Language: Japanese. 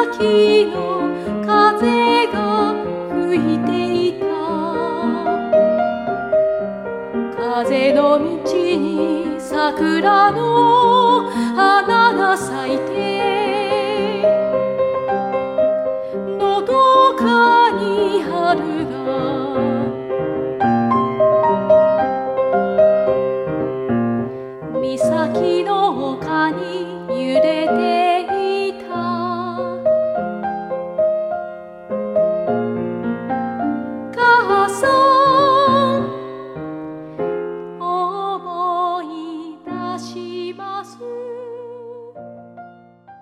秋の風が吹いていた。風の道に桜の花が咲いて、のどかに春が